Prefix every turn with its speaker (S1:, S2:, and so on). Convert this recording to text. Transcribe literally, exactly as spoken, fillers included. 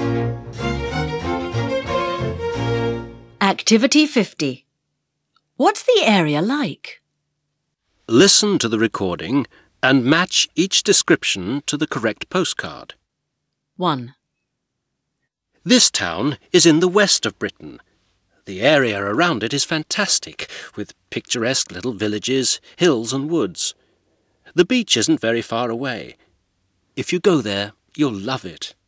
S1: Activity fifty. What's the area like?
S2: Listen to the recording and match each description to the correct postcard.
S1: one.
S2: This town is in the west of Britain. The area around it is fantastic, with picturesque little villages, hills and woods. The beach isn't very far away. If you go there, you'll love it.